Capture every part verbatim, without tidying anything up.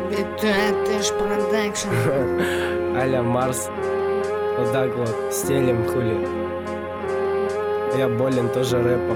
Битрэш продакшн. Аля Марс. Вот так вот, стелим хули. Я болен тоже рэпом.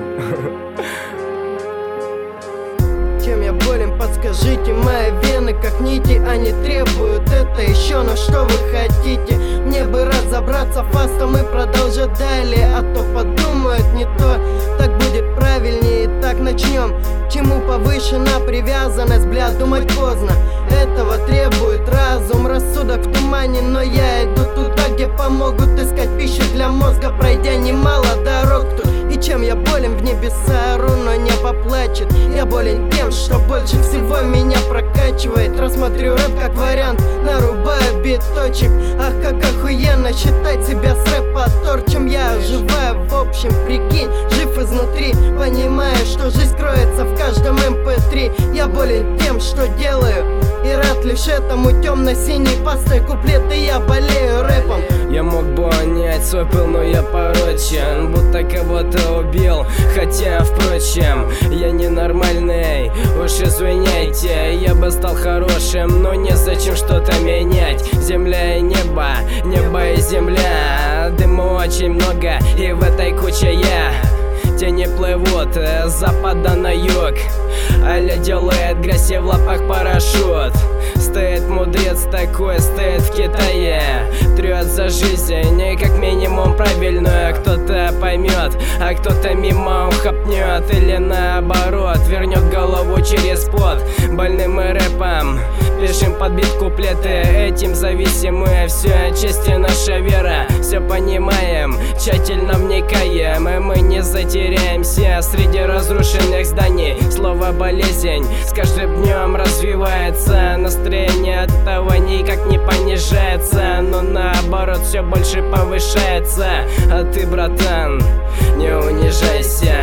Чем я болен, подскажите, мои вены как нити, они требуют это еще, но что вы хотите? Мне бы разобраться фастом и продолжать далее, а то подумают не то, так будет правильнее, так начнем. Чему повышена привязанность, бля, думать поздно. Этого требует разум, рассудок в тумане, но я иду туда, где помогут искать пищу для мозга, пройдя немало дорог тут. И чем я болен, в небеса ору, но небо плачет. Я болен тем, что больше всего меня прокачивает. Рассмотрю рэп как вариант, нарубаю биточек. Ах, как охуенно считать себя с рэпа торчем. Я оживаю в общем, прикинь, жив изнутри, понимая, что жизнь кроется в каждом эм пэ три. Я болен тем, что делаю, и рад лишь этому. Темно-синий пастой куплеты, я болею рэпом. Я мог бы унять свой пыл, но я порочен, будто кого-то убил. Хотя, впрочем, я ненормальный, уж извиняйте. Я бы стал хорошим, но незачем что-то менять. Земля и небо, небо и земля. Дыма очень много, и в этой куче я. Тени плывут с запада на юг. Аля делает грязь и в лапах парашют. Стоит мудрец такой, стоит в Китае, трет за жизнь, и как минимум правильную. Кто-то поймет, а кто-то мимо ухапнет, или наоборот вернет голову через плот. Больным и рэпом пишем под бит куплеты, этим зависимы все честь и наша вера. Все понимаем, тщательно вникаем, и мы не затеряемся среди разрушенных зданий. Слово болезнь с каждым днем развивается, настроение от этого никак не понижается, но наоборот все больше повышается. А ты, братан, не унижайся,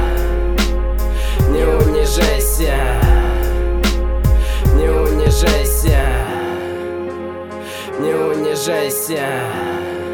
не унижайся, не унижайся, не унижайся.